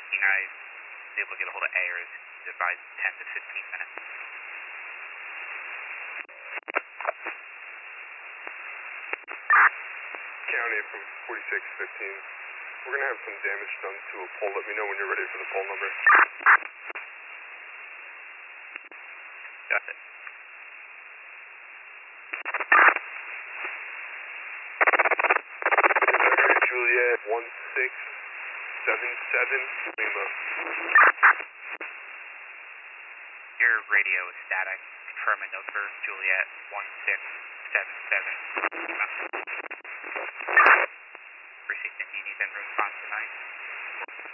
I was able to get a hold of Ayers, advised 10 to 15 minutes. County from 4615. We're going to have some damage done to a pole. Let me know when you're ready for the pole number. Got it. Juliet 1677 Lima. Your radio is static. Confirm and over Juliet 1677 Lima. Received and you need in response tonight.